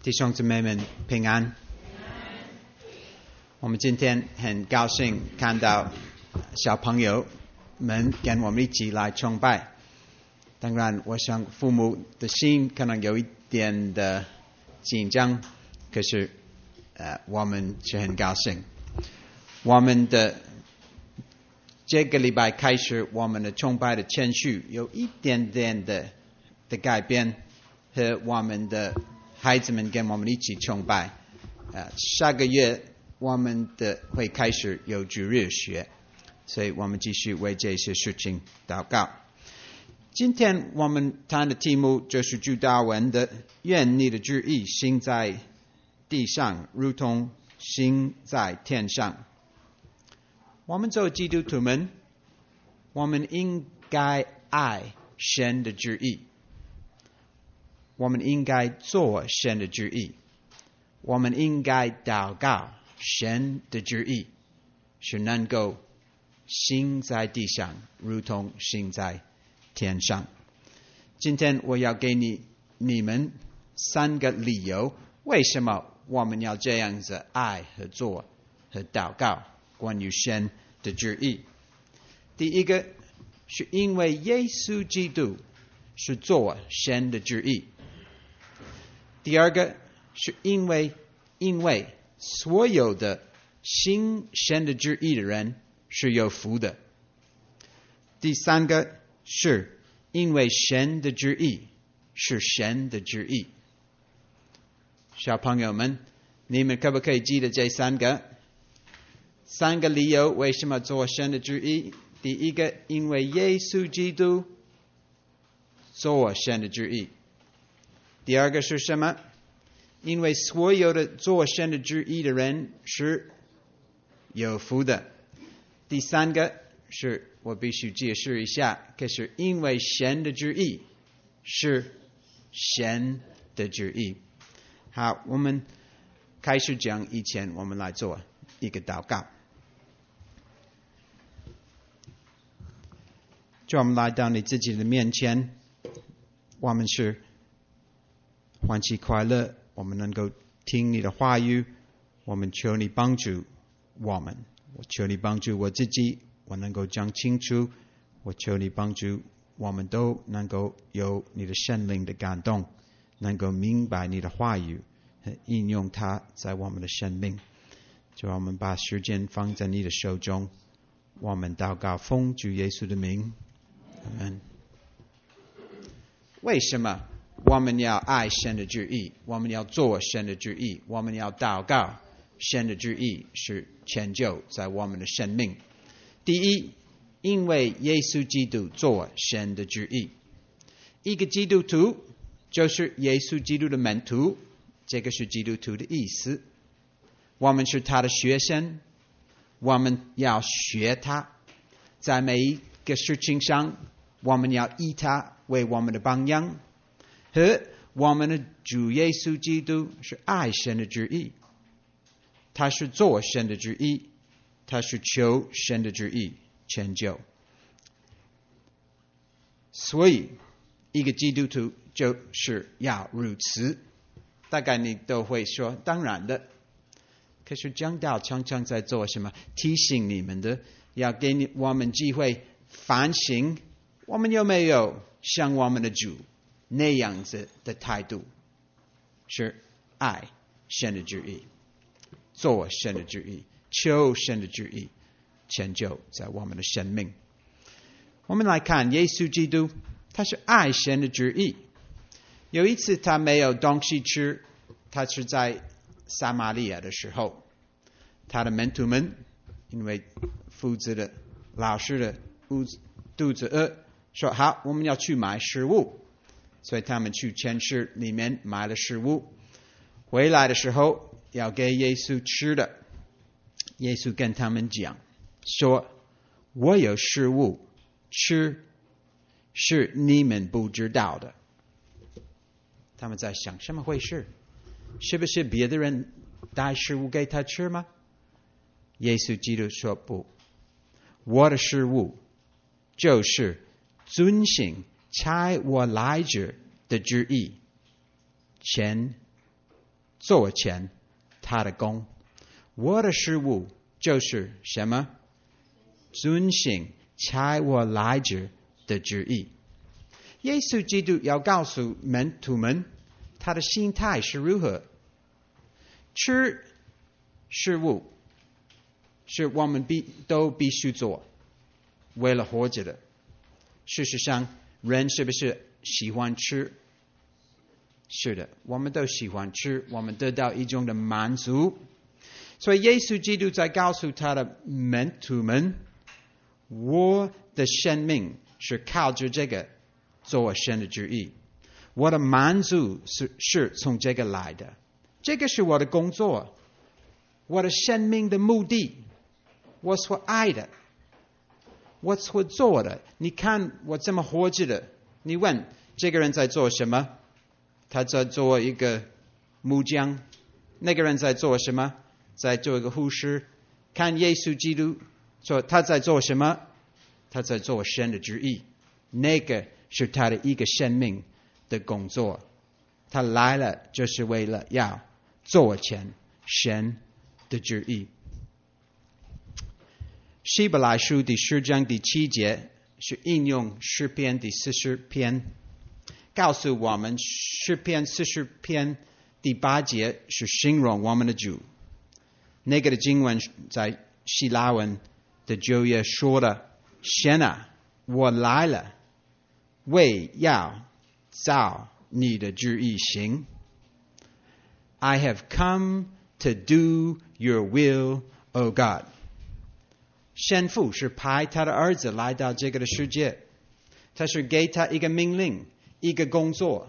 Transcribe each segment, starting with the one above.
弟兄姊妹们平安。我们今天很高兴看到小朋友们跟我们一起来崇拜。当然，我想父母的心可能有一点的紧张，可是我们是很高兴。我们的这个礼拜开始，我们的崇拜的程序有一点点的改变，和我们的孩子们跟我们一起崇拜。下个月我们会开始有主日学，所以我们继续为这些事情祷告。今天我们谈的题目就是主祷文的愿你的旨意行在地上，如同行在天上。我们作为基督徒们，我们应该爱神的旨意，我们应该做神的旨意，我们应该祷告神的旨意是能够行在地上，如同行在天上。今天我要给你们3个理由，为什么我们要这样子爱和做和祷告关于神的旨意。第一个是因为耶稣基督是做神的旨意。第二个是因为所有的行神的旨意的人是有福的。第三个是因为神的旨意是神的旨意。小朋友们，你们可不可以记得这3个理由为什么做神的旨意？第一个，因为耶稣基督做神的旨意。第二个是什么？因为所有的做神的旨意的人是有福的。第三个是我必须解释一下，可是因为神的旨意是神的旨意。好，我们开始讲以前，我们来做一个祷告。就我们来到你自己的面前，我们是欢喜快乐，我们能够听你的话语，我们求你帮助我们，我求你帮助我自己，我能够讲清楚，我求你帮助我们都能够有你的圣灵的感动，能够明白你的话语和应用它在我们的生命。就我们把时间放在你的手中，我们祷告奉主耶稣的名，阿们。为什么我们要爱神的旨意？我们要做神的旨意，我们要祷告神的旨意是成就在我们的生命。第一，因为耶稣基督做神的旨意。一个基督徒就是耶稣基督的门徒，这个是基督徒的意思。我们是他的学生，我们要学他，在每一个事情上我们要以他为我们的榜样。和我们的主耶稣基督是爱神的旨意，他是做神的旨意，他是求神的旨意成就。所以一个基督徒就是要如此。大概你都会说当然的，可是讲道常常在做什么？提醒你们的，要给我们机会反省，我们有没有像我们的主那样子的态度，是爱神的旨意，做神的旨意，求神的旨意成就在我们的生命。我们来看耶稣基督，他是爱神的旨意。有一次他没有东西吃，他是在撒玛利亚的时候，他的门徒们因为夫子的老师的肚子饿，说好，我们要去买食物。所以他们去超市里面买了食物，回来的时候要给耶稣吃的。耶稣跟他们讲说，我有食物吃，是你们不知道的。他们在想什么回事？是不是别的人带食物给他吃吗？耶稣基督说不，我的食物就是遵行差我来者的旨意， 做成他的工。我的事物就是什么？遵行差我来者的旨意。耶稣基督要告诉门徒们，他的心态是如何。吃事物是我们都必须做，为了活着的。事实上，人是不是喜欢吃？是的，我们都喜欢吃，我们得到一种的满足。所以耶稣基督在告诉他的门徒们，我的生命是靠着这个做神的旨意，我的满足是从这个来的，这个是我的工作，我的生命的目的，我所爱的，我所做的。你看我这么活着的，你问这个人在做什么？他在做一个木匠。那个人在做什么？在做一个护士。看耶稣基督说他在做什么？他在做神的旨意。那个是他的一个生命的工作。他来了就是为了要做成神的旨意。希伯来书第10章第7节是引用诗篇第40篇，告诉我们诗篇40篇第8节是形容我们的主。那个的经文在希腊文的9页说了：神啊，我来了，为要照你的旨意行。I have come to do your will, O God。神父是派他的儿子来到这个的世界，他是给他一个命令，一个工作。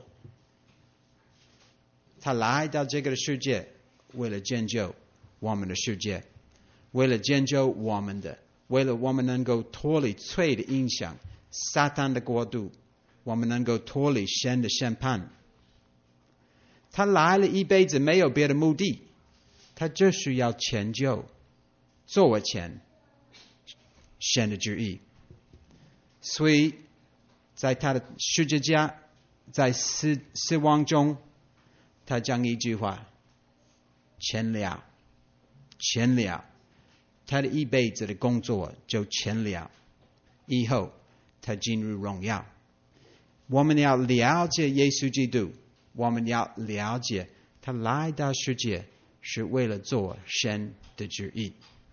他来到这个的世界，为了拯救我们的世界，为了拯救我们的，为了我们能够脱离罪的影响，撒旦的国度，我们能够脱离神的审判。他来了一辈子没有别的目的，他就是要成就做成神的旨意。所以在他的十字架，在死亡中，他讲一句话：成了，成了。他的一辈子的工作就成了，以后他进入荣耀。我们要了解耶稣基督，我们要了解他来到世界是为了做神的旨意。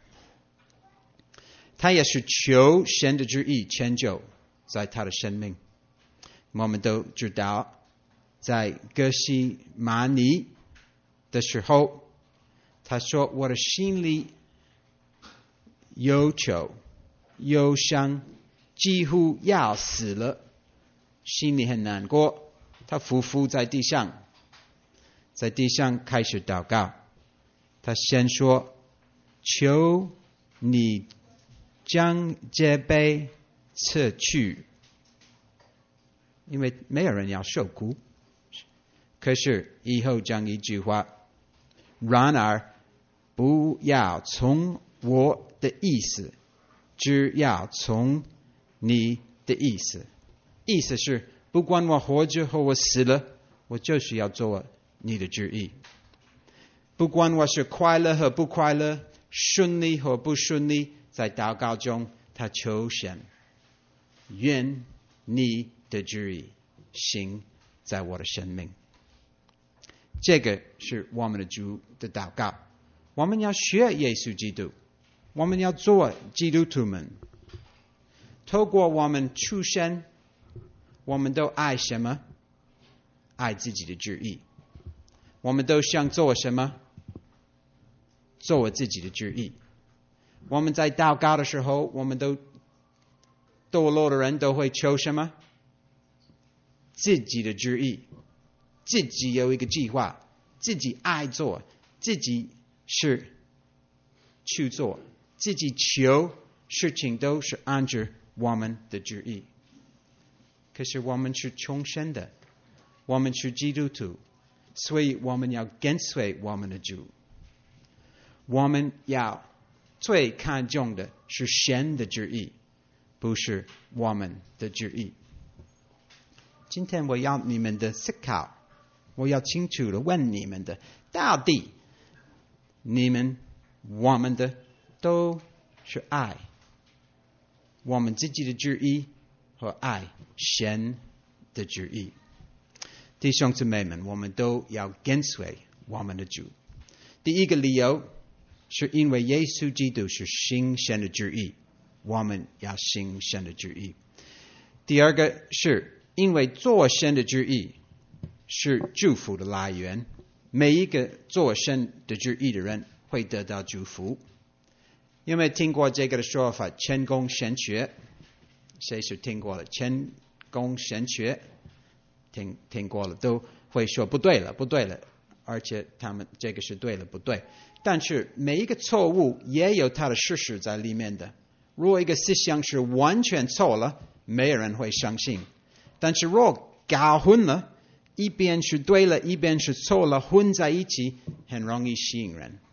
他也是求神的旨意成就在他的生命。我们都知道，在哥西玛尼的时候，他说：我的心里忧愁忧伤，几乎要死了，心里很难过。他匍匐在地上，在地上开始祷告。他先说：求你将这杯撤去，因为没有人要受苦。可是以后讲一句话：然而不要从我的意思，只要从你的意思。意思是，不管我活着或我死了，我就是要做你的旨意。不管我是快乐和不快乐，顺利和不顺利，在祷告中，他求神，愿你的旨意行在我的生命。这个是我们的主的祷告。我们要学耶稣基督，我们要做基督徒们。透过我们出生，我们都爱什么？爱自己的旨意。我们都想做什么？做我自己的旨意。我们在祷告的时候，我们都堕落的人都会求什么？自己的旨意，自己有一个计划，自己爱做，自己是去做，自己求事情都是按照我们的旨意。可是我们是重生的，我们是基督徒，所以我们要跟随我们的主。我们要最看重的是神的旨意，不是我们的旨意。今天我要你们的思考， 我要清楚的问你们的，到底你们我们的都是爱我们自己的旨意和爱神的旨意。弟兄姊妹们，我们都要跟随我们的主。第一个理由是因为耶稣基督是行神的旨意，我们要行神的旨意。第二个是因为做神的旨意是祝福的来源，每一个做神的旨意的人会得到祝福。有没有听过这个的说法？谦恭神学，谁是听过了？谦恭神学，听过了，都会说不对了，而且他们这个是对了，不对。但是每一个错误也有它的事实在里面的。如果一个思想是完全错了，没有人会相信。但是若搞混了，一边是对了，一边是错了，混在一起，很容易吸引人。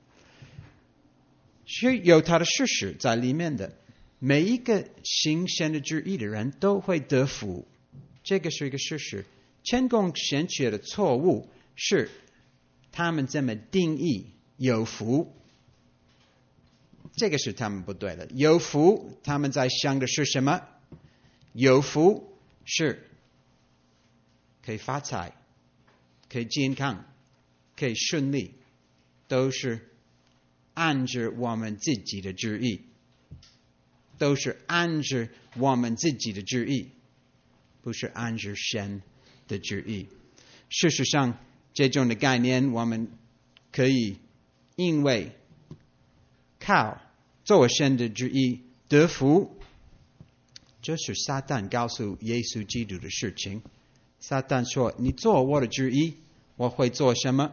是有它的事实在里面的。每一个行神的旨意的人都会得福，这个是一个事实。谦恭神学的错误是他们这么定义有福，这个是他们不对的。有福，他们在想的是什么？有福是可以发财，可以健康，可以顺利，都是按着我们自己的旨意，都是按着我们自己的旨意，不是按着神的旨意。事实上，这种的概念，我们可以因为靠做神的旨意得福，这是撒旦告诉耶稣基督的事情。撒旦说：“你做我的旨意，我会做什么？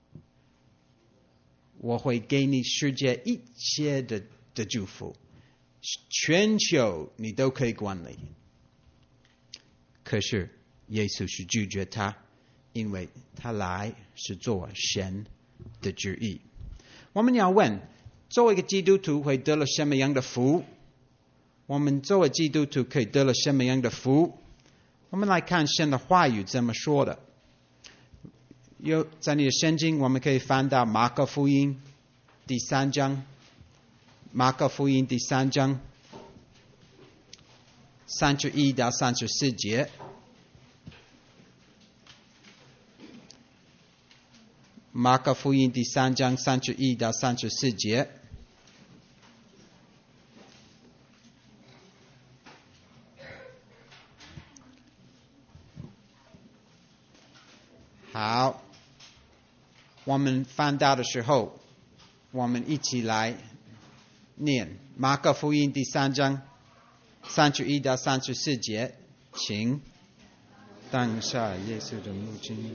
我会给你世界一切的祝福，全球你都可以管理。”可是耶稣是拒绝他，因为他来是做神的旨意。我们要问，作为一个基督徒会得了什么样的福？我们作为基督徒可以得了什么样的福？我们来看神的话语怎么说的。在你的圣经，我们可以翻到马可福音第3章，马可福音第3章31到34节。马可福音第3章31到34节。好，我们翻到的时候，我们一起来念马可福音第3章31到34节，请。当下耶稣的母亲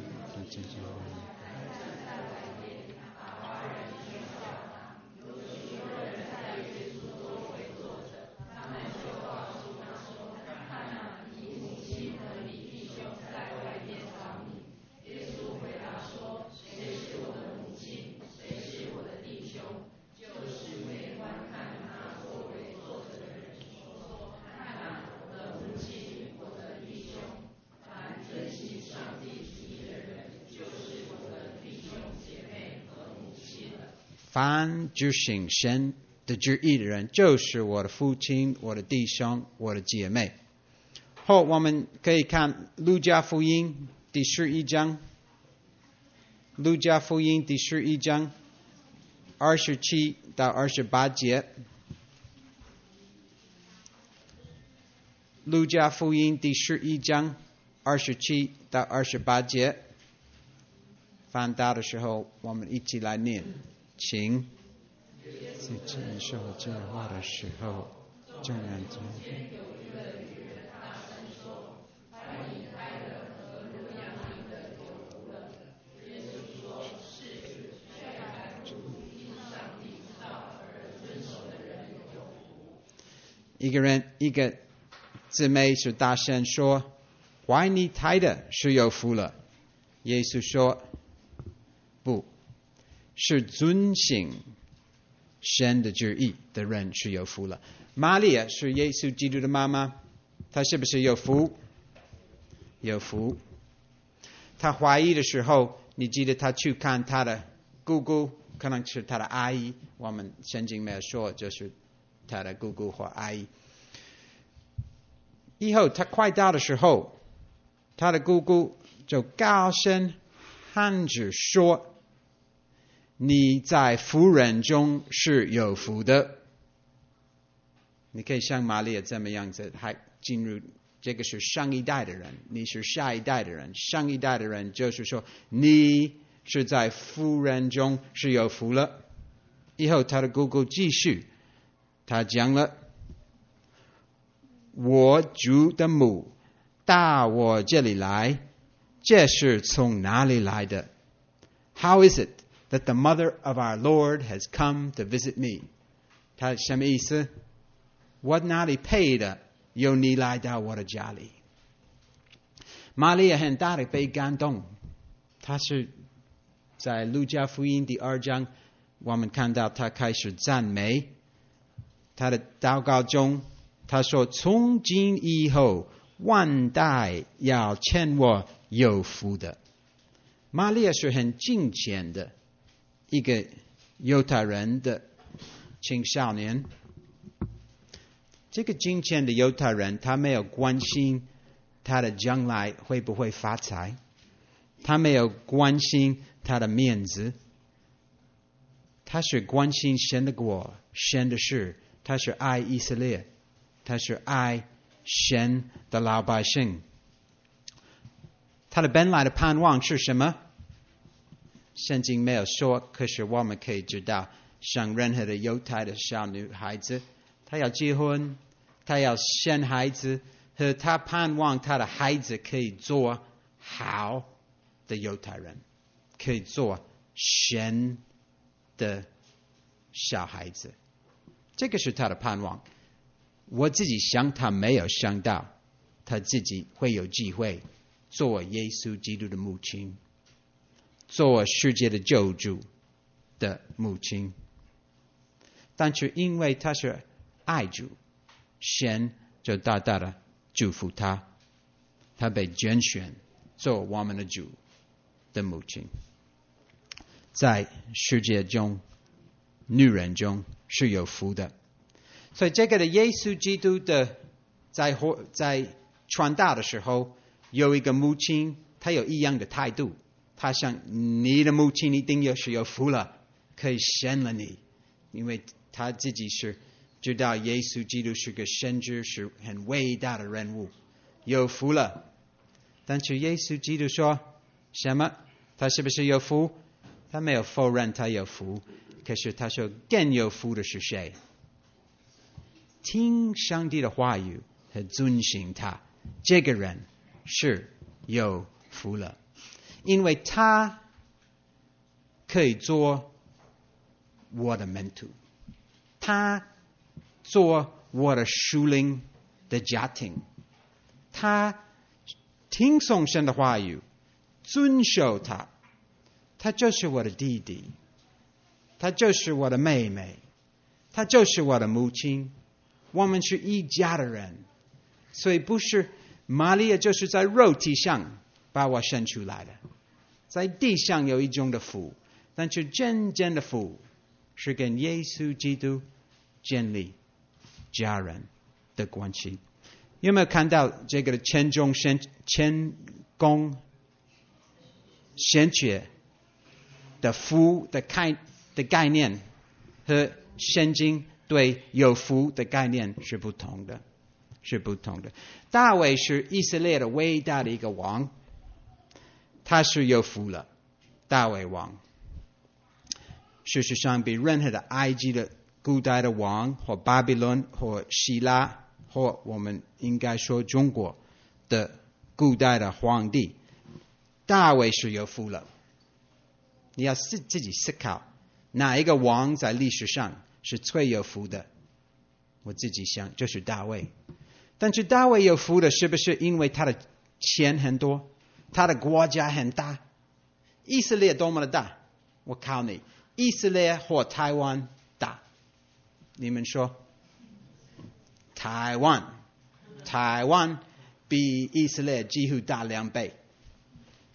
凡执行神的旨意的人，就是我的父亲、我的弟兄、我的姐妹。后我们可以看路加福音第11章，路加福音第11章27到28节，路加福音第11章27到28节。翻到的时候，我们一起来念。请。在接受这话的时候，众人中一个姊妹是大声说：“怀你胎的是有福了。”耶稣说：“不。”是遵行神的旨意的人是有福了。玛利亚是耶稣基督的妈妈，她是不是有福？有福。 他怀疑的时候，你记得他去看他的姑姑，可能是他的阿姨，我们圣经没有说，就是他的姑姑或阿姨。以后他快到的时候，他的姑姑就高声喊着说：“你在妇人中是有福的。”你可以像玛利亚这么样子，还进入这个是上一代的人，你是下一代的人。上一代的人就是说，你是在妇人中是有福了。以后他的姑姑继续，他讲了：“我主的母到我这里来，这是从哪里来的？ How is it that the mother of our Lord has come to visit me？” 他什么意思？我哪里配的有你来到我的家里？玛利亚很大的被感动，他是在路加福音第2章，我们看到他开始赞美。他的祷告中，他说：“从今以后，万代要称我有福的。”玛利亚是很敬虔的一个犹太人的青少年。这个敬虔的犹太人，他没有关心他的将来会不会发财，他没有关心他的面子，他是关心神的国、神的事，他是爱以色列，他是爱神的老百姓。他的本来的盼望是什么？圣经没有说，可是我们可以知道，像任何的犹太的小女孩子，她要结婚，她要生孩子，和她盼望她的孩子可以做好的犹太人，可以做神的小孩子，这个是她的盼望。我自己想，她没有想到，她自己会有机会做耶稣基督的母亲，做世界的救主的母亲。但是因为她是爱主，神就大大的祝福她，她被拣选做我们的主的母亲。在世界中，女人中是有福的。所以这个的耶稣基督的在传道的时候，有一个母亲，她有一样的态度。她想，你的母亲一定是有福了，可以生了你，因为她自己是知道耶稣基督是个先知，是很伟大的人物，有福了。但是耶稣基督说什么？他是不是有福？他没有否认他有福，可是他说更有福的是谁？听上帝的话语和遵行他，这个人是有福了，因为他可以做我的门徒，他做我的属灵的家庭，他听从神的话语，遵守他，他就是我的弟弟，他就是我的妹妹，他就是我的母亲，我们是一家的人。所以不是玛利亚就是在肉体上把我生出来的，在地上有一种的福，但是真正的福是跟耶稣基督建立家人的关系。有没有看到这个谦恭贤爵的福的概念和圣经对有福的概念是不同的，是不同的。大卫是以色列的伟大的一个王，他是有福了，大卫王。事实上，比任何的埃及的古代的王，或巴比伦，或希腊，或我们应该说中国的古代的皇帝，大卫是有福了。你要自己思考，哪一个王在历史上是最有福的？我自己想就是大卫。但是大卫有福的是不是因为他的钱很多，他的国家很大？以色列多么的大？我考你，以色列或台湾大？你们说？台湾比以色列几乎大2倍。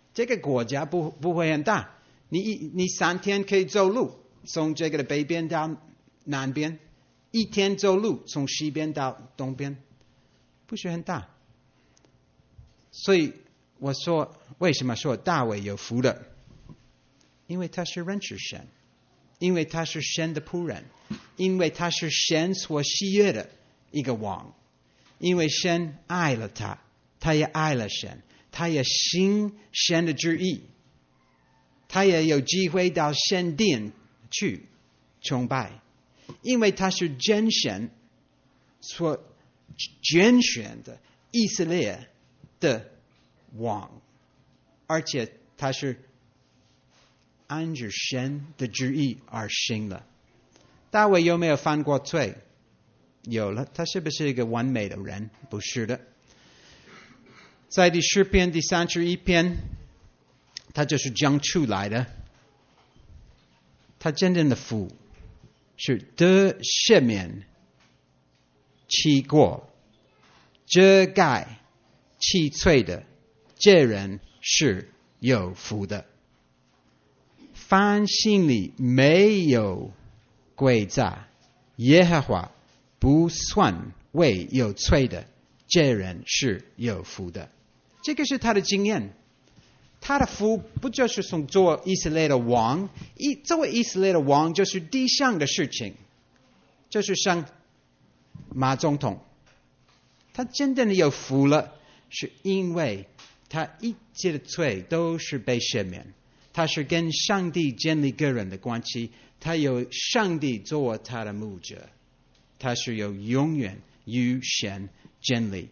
这个国家不会很大，你3天可以走路，从这个的北边到南边，1天走路从西边到东边，不是很大。所以我说，为什么说大卫有福了？因为他是认识神，因为他是神的仆人，因为他是神所喜悦的一个王，因为神爱了他，他也爱了神，他也行神的旨意，他也有机会到神殿去崇拜，因为他是真神所拣选的以色列的王，而且他是按着神的旨意而行了。大卫有没有犯过罪？有了。他是不是一个完美的人？不是的。在第10篇第31篇，他就是讲出来的。他真正的福是得赦免其过，遮盖其罪的，这人是有福的。凡心里没有诡诈，耶和华不算为有罪的，这人是有福的。这个是他的经验。他的福不就是从做以色列的王？作为以色列的王就是地上的事情，就是像马总统，他真正的有福了，是因为他一切的罪都是被赦免。他是跟上帝建立个人的关系，他有上帝做他的牧者，他是有永远与神建立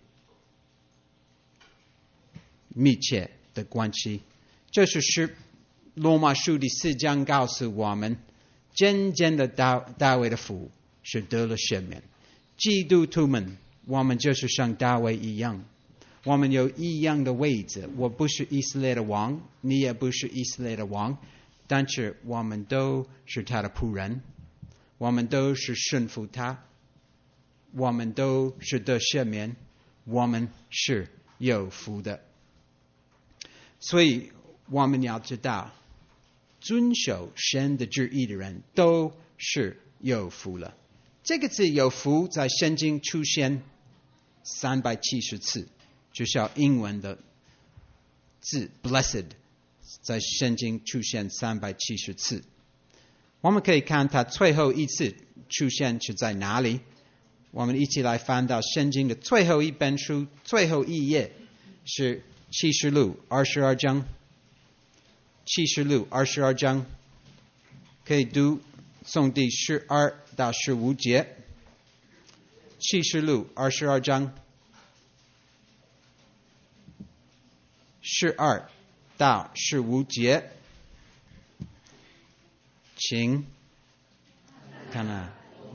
密切的关系。这是罗马书第4章告诉我们，真正的大卫的福是得了赦免。基督徒们，我们就是像大卫一样，我们有一样的位置。我不是以色列的王，你也不是以色列的王，但是我们都是他的仆人，我们都是顺服他，我们都是得赦免，我们是有福的。所以我们要知道，遵守神的旨意的人都是有福了。这个字有福在圣经出现370次，就像英文的字 blessed 在圣经出现370次。我们可以看它最后一次出现是在哪里。我们一起来翻到圣经的最后一本书，最后一页是启示录22章。启示录22章可以读从第12到15节。启示录22章12到15节，请看啊。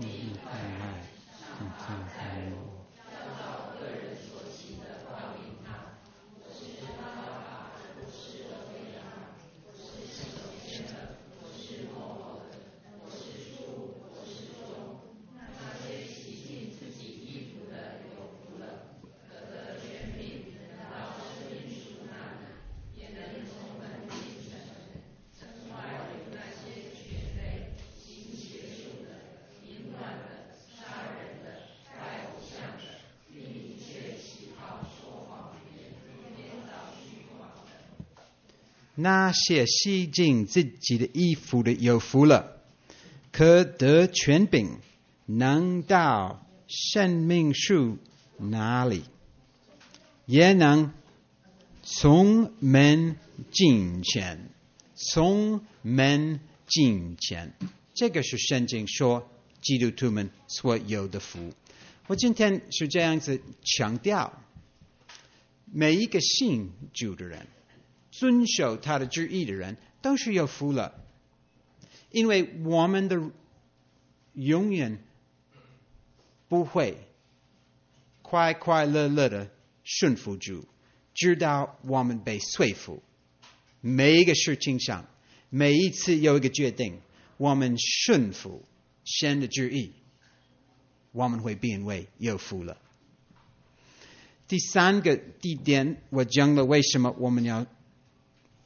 那些洗净自己的衣服的有福了，可得权柄，能到生命树那里，也能从门进前。从门进前，这个是圣经说基督徒们所有的福。我今天是这样子强调，每一个信主的人，遵守他的旨意的人都是有福了，因为我们的永远不会快快乐乐的顺服主，直到我们被说服。每一个事情上，每一次有一个决定，我们顺服神的旨意，我们会变为有福了。第3个地点，我讲了为什么我们要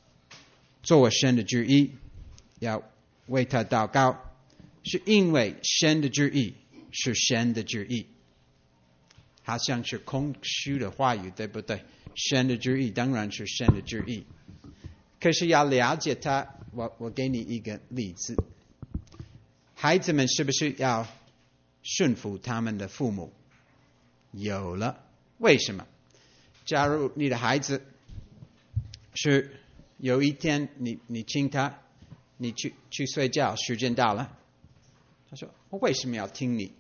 做神的旨意，要为他祷告，是因为神的旨意是神的旨意，好像是空虚的话语，对不对？神的旨意当然是神的旨意，可是要了解他，我给你一个例子，孩子们是不是要顺服他们的父母？有了，为什么？假如你的孩子是有一天你请他，你去睡觉，时间到了，他说我为什么要听你？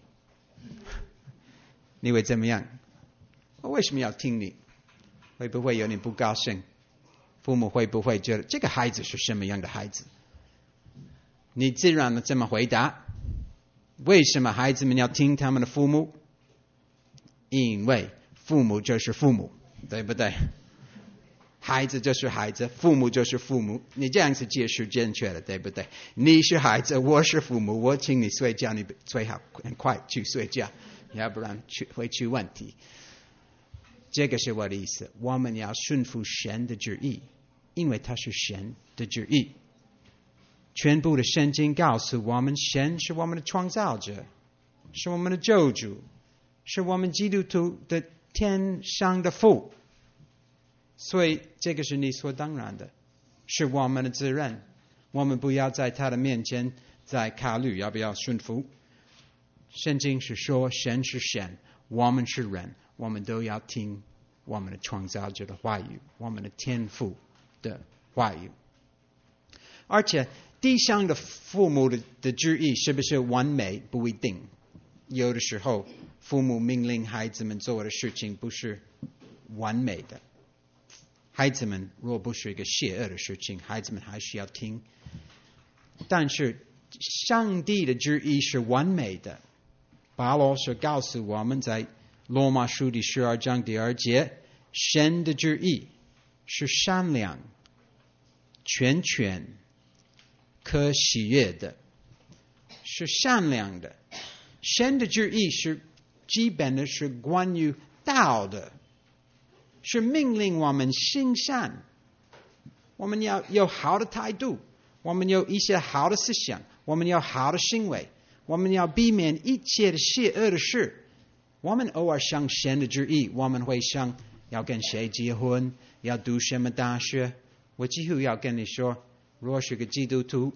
你会怎么样？我为什么要听你？会不会有点不高兴？父母会不会觉得这个孩子是什么样的孩子？你自然的这么回答。为什么孩子们要听他们的父母？因为父母就是父母，对不对？孩子就是孩子，父母就是父母。你这样子解释正确的，对不对？你是孩子，我是父母，我请你睡觉，你最好很快去睡觉，要不然会出问题。这个是我的意思，我们要顺服神的旨意，因为它是神的旨意。全部的圣经告诉我们，神是我们的创造者，是我们的救主，是我们基督徒的天上的父。所以这个是理所当然的，是我们的责任。我们不要在他的面前再考虑要不要顺服。圣经是说神是神，我们是人，我们都要听我们的创造者的话语，我们的天父的话语。而且地上的父母的旨意是不是完美不一定，有的时候父母命令孩子们做的事情不是完美的，孩子们若不是一个邪恶的事情，孩子们还是要听。但是上帝的旨意是完美的，保罗是告诉我们在罗马书第12章第2节，神的旨意是善良、全权、可喜悦的，是善良的。神的旨意是基本的，是关于道的，是命令我们行善，我们要有好的态度，我们有一些好的思想，我们有好的行为，我们要避免一切的邪恶的事。我们偶尔想神的旨意，我们会想要跟谁结婚，要读什么大学。我几乎要跟你说，若是个基督徒，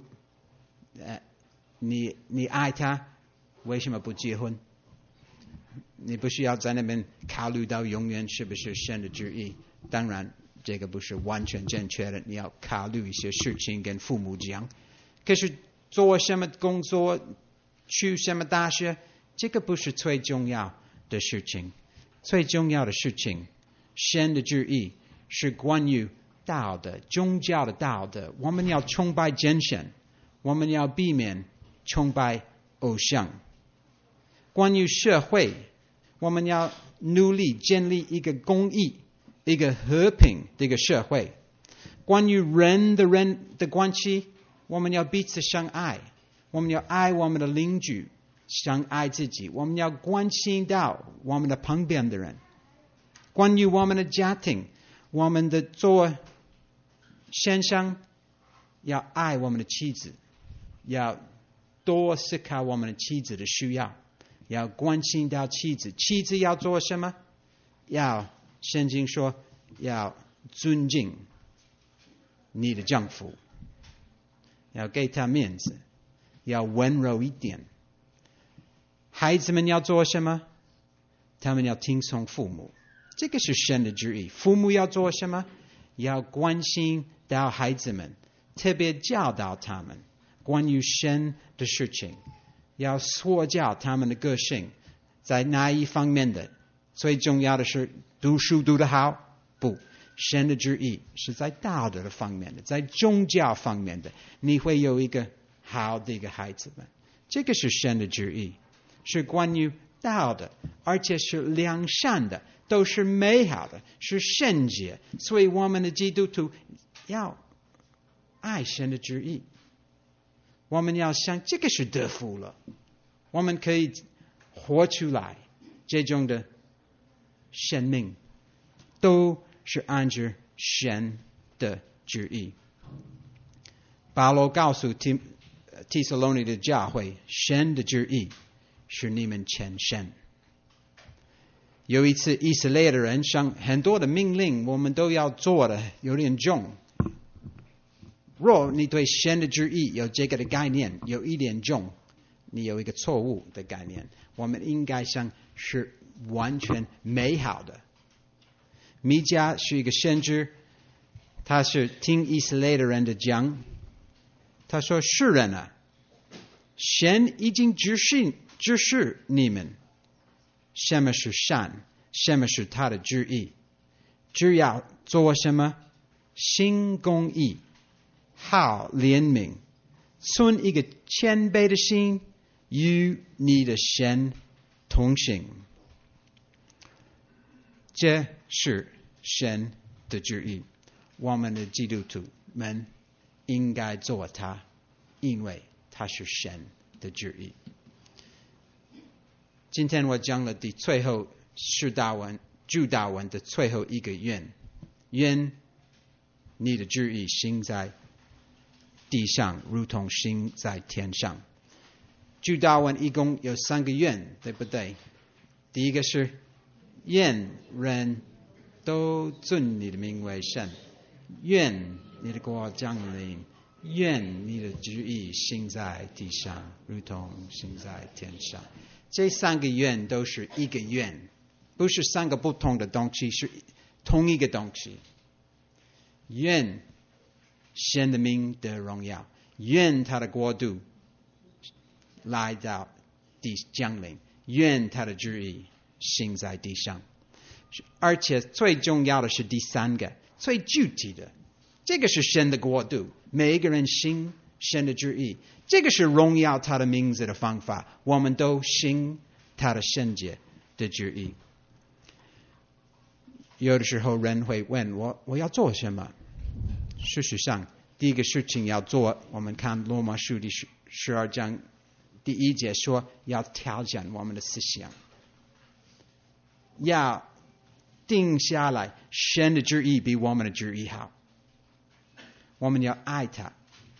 你爱他，为什么不结婚？你不需要在那边考虑到永远是不是神的旨意。当然这个不是完全正确的，你要考虑一些事情跟父母讲。可是做什么工作，去什么大学，这个不是最重要的事情。最重要的事情，神的旨意是关于道的，宗教的道的。我们要崇拜真神，我们要避免崇拜偶像。关于社会，我们要努力建立一个公义、一个和平的一个社会。关于人的关系，我们要彼此相爱，我们要爱我们的邻居，像爱自己。我们要关心到我们的旁边的人。关于我们的家庭，我们的做先生要爱我们的妻子，要多思考我们的妻子的需要，要关心到妻子。妻子要做什么？圣经说要尊敬你的丈夫，要给他面子，要温柔一点。孩子们要做什么？他们要听从父母，这个是神的旨意。父母要做什么？要关心到孩子们，特别教导他们关于神的事情，要塑造他们的个性。在哪一方面的？最重要的是读书读得好？不，神的旨意是在道德的方面的，在宗教方面的，你会有一个好的一个孩子们。这个是神的旨意，是关于道的，而且是良善的，都是美好的，是圣洁。所以我们的基督徒要爱神的旨意，我们要想这个是得福了，我们可以活出来这种的生命，都是按照神的旨意。 保罗告诉提撒罗尼的教会，神的旨意是你们虔诚。有一次，以色列的人上很多的命令，我们都要做的，有点重。若你对神的旨意有这个的概念，有一点重，你有一个错误的概念。我们应该想是完全美好的。弥迦是一个先知，他是听以色列的人的讲，他说：“世人啊，神已经指示你们。”什么是善？什么是他的旨意？只要做什么？行公义，好怜悯，存一个谦卑的心，与你的神同行。这是神的旨意。我们的基督徒们应该做它，因为它是神的旨意。今天我讲了最后主祷文的最后一个愿，愿你的旨意行在地上，如同行在天上。主祷文一共有3个愿，对不对？第一个是愿人都尊你的名为圣，愿你的国降临，愿你的旨意行在地上，如同行在天上。这3个愿都是一个愿，不是3个不同的东西，是同一个东西。愿神的名得荣耀，愿他的国度来到地降临，愿他的旨意行在地上。而且最重要的是第3个，最具体的，这个是神的国度，每一个人行神的旨意，这个是荣耀他的名字的方法，我们都行他的圣洁的旨意。有的时候人会问我要做什么？事实上，第一个事情要做，我们看罗马书第12章第1节说，要调整我们的思想，要定下来神的旨意比我们的旨意好。我们要爱他，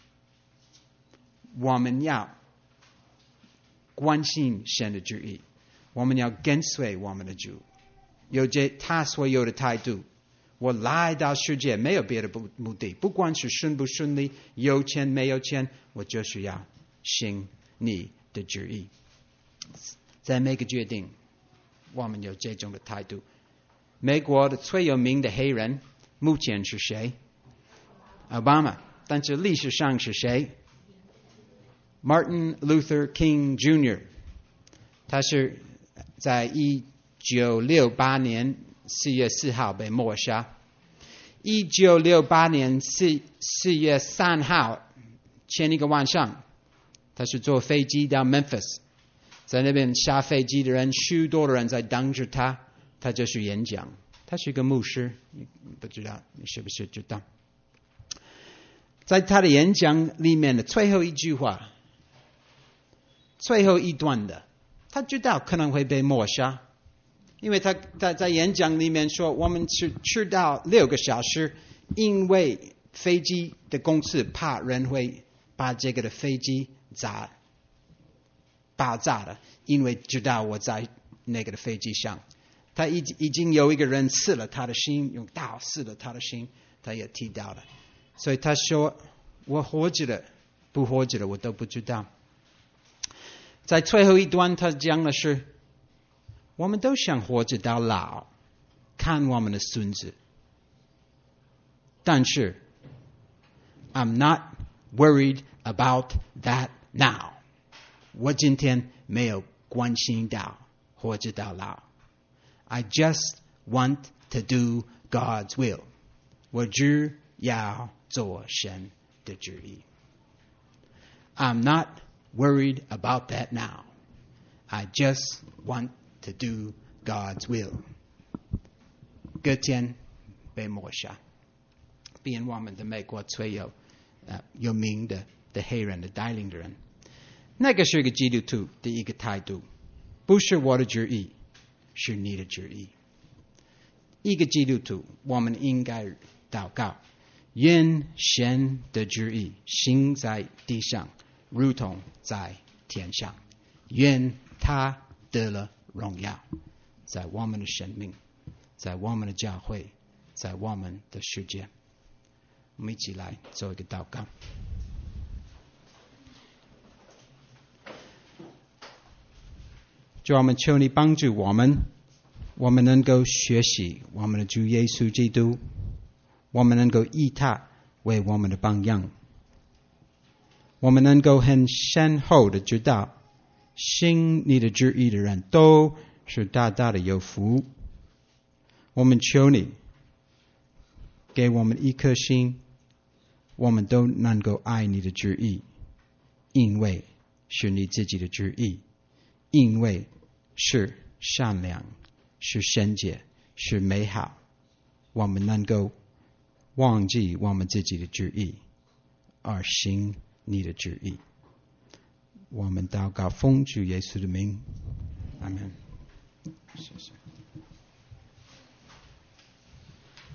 我们要关心神的旨意，我们要跟随我们的主，有着他所有的态度。我来到世界没有别的目的，不管是顺不顺利，有钱没有钱，我就是要行你的旨意。在每个决定，我们有这种的态度。美国的最有名的黑人目前是谁？奥巴马。但是历史上是谁？ Martin Luther King Jr. 他是在1968年4月4号被抹杀。1968年4月3号前一个晚上，他是坐飞机到 Memphis， 在那边下飞机的人，许多的人在等着他，他就是演讲。他是一个牧师，不知道你是不是知道？在他的演讲里面的最后一句话，最后一段的，他知道可能会被抹杀，因为他在演讲里面说，我们是迟到6个小时，因为飞机的公司怕人会把这个的飞机爆炸了，因为知道我在那个的飞机上，他已经有一个人刺了他的心，用刀刺了他的心，他也提到了。所以他说，我活着的不活着的我都不知道。在最后一段他讲的是，我们都想活着到老，看我们的孙子。但是 I'm not worried about that now。 我今天没有关心到活着到老。 I just want to do God's will。 我只要做神的旨意。 I'm not worried about that now。 I just want to do God's will。 隔天被抹杀，变我们的美国最有名的黑人的带领的人。那个是一个基督徒的一个态度，不是我的旨意，是你的旨意。一个基督徒，我们应该祷告， 愿神的旨意行在地上，如同在天上。愿他得了荣耀，在我们的生命，在我们的教会，在我们的世界。我们一起来做一个祷告。主，我们求你帮助我们，我们能够学习我们的主耶稣基督，我们能够以他为我们的榜样，我们能够很深厚的知道，行你的旨意的人都是大大的有福。我们求你给我们一颗心，我们都能够爱你的旨意，因为是你自己的旨意，因为是善良，是圣洁，是美好。我们能够忘记我们自己的旨意，而行你的旨意。我们祷告奉主耶稣的名，阿们。